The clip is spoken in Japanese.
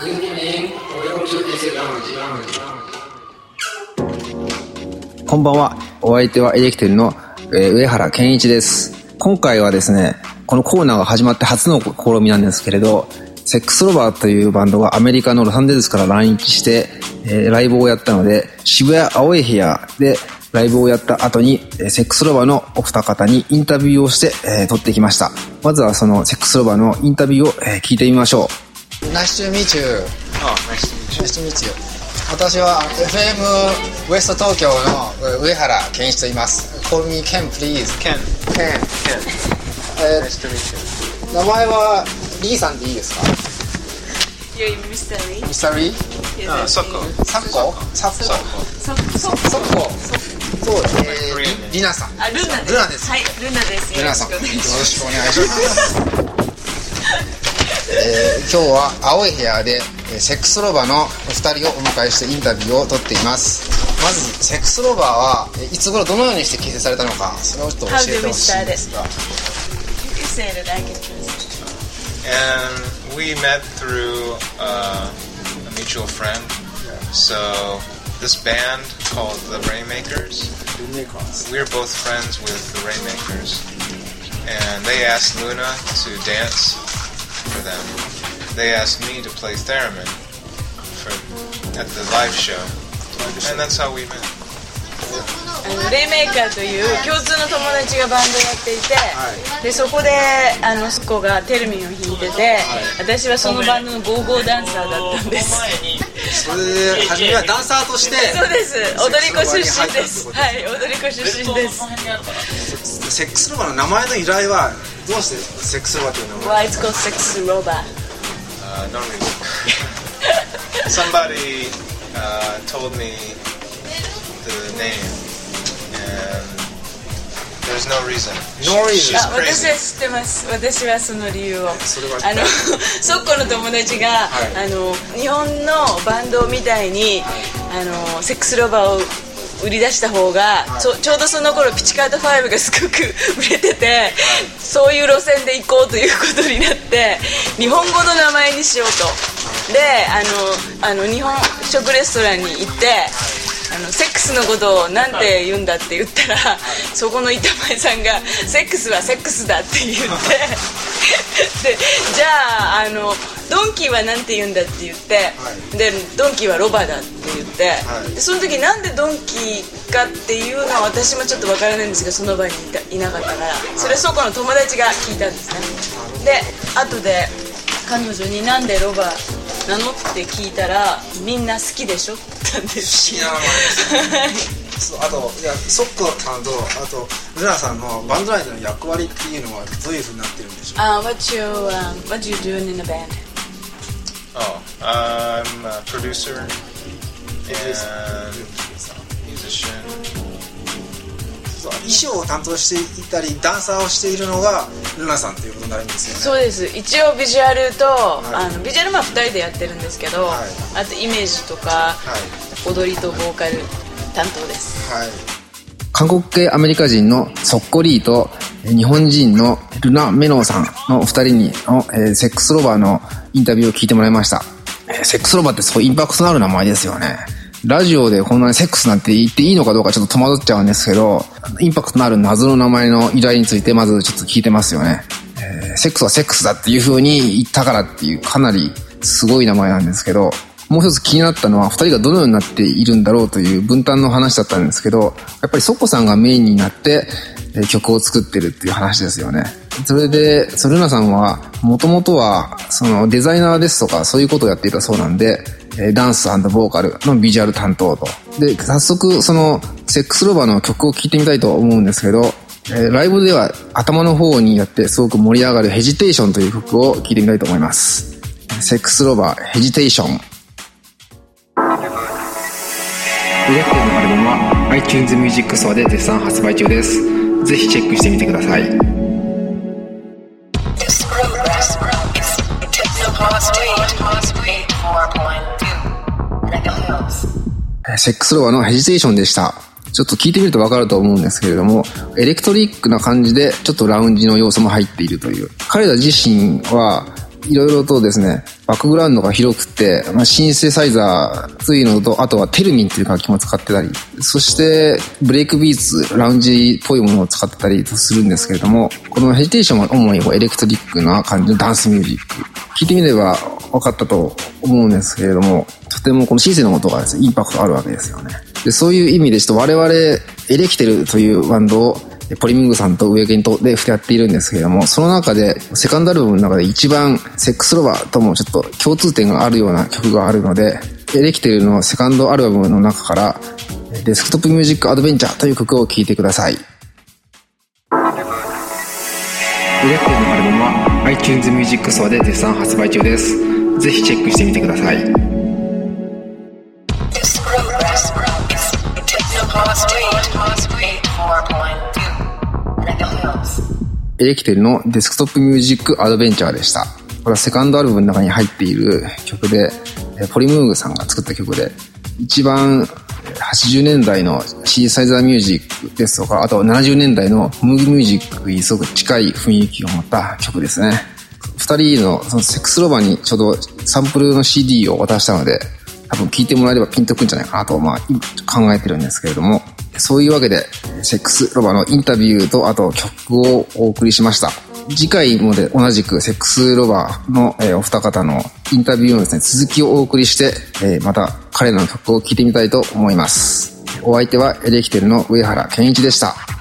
Good evening. Welcome to Easy Lounge. こんばんは。お相手はエレキテルの上原健一です。今回はですね、このコーナーが始まって初の試みなんですけれど、セックスロバーというバンドがアメリカのロサンゼルスから来日して、ライブをやったので、渋谷青い部屋でライブをやった後に、セックスロバーのお二方にインタビューをして、撮ってきました。まずはそのセックスロバーのインタビューを、聞いてみましょう。 Nice to meet you. Nice to meet you. 私は FM ウエスト東京の上原健一と言います。Call me Ken, please. Ken. Ken. Nice to meet you. 名前はリーさんでいいですか？ Yeah, Mr. Lee. Mr. Lee? Yes, Soko. サッコ？サッコ？ソッコ。そう、リナさん。 あ、ルナです。 ルナです。 はい、ルナです。 ルナさん、よろしくお願いします。今日は青い部屋でセックスロバのお二人をお迎えしてインタビューを取っています。まずセックスロバーはいつ頃どのようにして結成されたのか、それをちょっと教えてほしいんですが。 You said it, I can first. And we met through a mutual friend. So this band called the Rainmakers. We're both friends with the Rainmakers. And they asked Luna to dance for them. They asked me to play theremin at the live show. And that's how we met. レイメーカーという共通の友達がバンドやっていて、でそこでそこがテルミンを弾いてて、私はそのバンドのゴーゴーダンサーだったんです。 それで初めはダンサーとして。 そうです。踊り子出身です。はい、踊り子出身です。 セックスロバの名前の由来はどうしてセックスロバという名前？ Why it's called sex robot? No reason. Somebody told me the name, and there's no reason. No reason. She's 私は crazy. 知ってます。私はその理由を。 それはソッコの友達が、日本のバンドみたいに、セックスロバーを売り出した方が、ちょうどその頃ピチカート5がすごく売れてて、そういう路線で行こうということになって日本語の名前にしようと。で日本食レストランに行ってセックスのことをなんて言うんだって言ったら、そこの板前さんがセックスはセックスだって言ってでじゃあドンキーはなんて言うんだって言って、でドンキーはロバだって言って、でその時なんでドンキーかっていうのは私もちょっとわからないんですけど、その場にいなかったから、それはそこの友達が聞いたんですね。で後で彼女になんでロバなのって聞いたら、みんな好きでしょって言ったんです。 不思議な名前ですね。あとソッコさんとあとルナさんのバンド内での役割っていうのはどういう風になってるんでしょうか？ What you doing in the band? I'm a producer and musician. 衣装を担当していたりダンサーをしているのがルナさんということになるんですよね。 そうです。一応ビジュアルと、ビジュアルは2人でやってるんですけど、あとイメージとか、踊りとボーカル担当です。 韓国系アメリカ人のソッコリーと日本人のルナ・メノーさんのお二人にセックスロバーのインタビューを聞いてもらいました。セックスロバーってすごいインパクトのある名前ですよね。ラジオでこんなにセックスなんて言っていいのかどうかちょっと戸惑っちゃうんですけど、インパクトのある謎の名前の由来についてまずちょっと聞いてますよね。セックスはセックスだっていう風に言ったからっていうかなりすごい名前なんですけど、もう一つ気になったのは二人がどのようになっているんだろうという分担の話だったんですけど、やっぱりソッコさんがメインになって曲を作ってるっていう話ですよね。それでルナさんはもともとはそのデザイナーですとかそういうことをやっていたそうなんで、ダンス&ボーカルのビジュアル担当と。で早速そのセックスロバーの曲を聴いてみたいと思うんですけど、ライブでは頭の方にやってすごく盛り上がるヘジテーションという曲を聴いてみたいと思います。セックスロバーヘジテーション。エレクテルのアルバムは iTunes Music Store で絶賛発売中です。ぜひチェックしてみてください。セックスロバーのヘジテーションでした。ちょっと聞いてみると分かると思うんですけれども、エレクトリックな感じでちょっとラウンジの要素も入っているという。彼ら自身はいろいろとですね、バックグラウンドが広くて、シンセサイザーというのと、あとはテルミンという楽器も使ってたり、そしてブレイクビーツ、ラウンジっぽいものを使ってたりするんですけれども、このヘジテーションは主にエレクトリックな感じのダンスミュージック。聞いてみれば分かったと思うんですけれども、とてもこのシンセの音がですね、インパクトあるわけですよね。で、そういう意味でちょっと我々エレキテルというバンドをポリミングさんとウエゲントでやっているんですけれども、その中でセカンドアルバムの中で一番セックスロバーともちょっと共通点があるような曲があるので、エレキテルのセカンドアルバムの中からデスクトップミュージックアドベンチャーという曲を聴いてください。エレキテルのアルバムは iTunes ミュージックストアで絶賛発売中です。ぜひチェックしてみてください。エレキテルのデスクトップミュージックアドベンチャーでした。これはセカンドアルバムの中に入っている曲で、ポリムーグさんが作った曲で、一番80年代のシンセサイザーミュージックですとか、あと70年代のムービーミュージックにすごく近い雰囲気を持った曲ですね。二人のそのセックスロバにちょうどサンプルの CD を渡したので、多分聴いてもらえればピンとくるんじゃないかなと考えてるんですけれども、そういうわけでセックスロバのインタビューとあと曲をお送りしました。次回もで同じくセックスロバのお二方のインタビューのですね、続きをお送りして、また彼らの曲を聴いてみたいと思います。お相手はエレキテルの上原健一でした。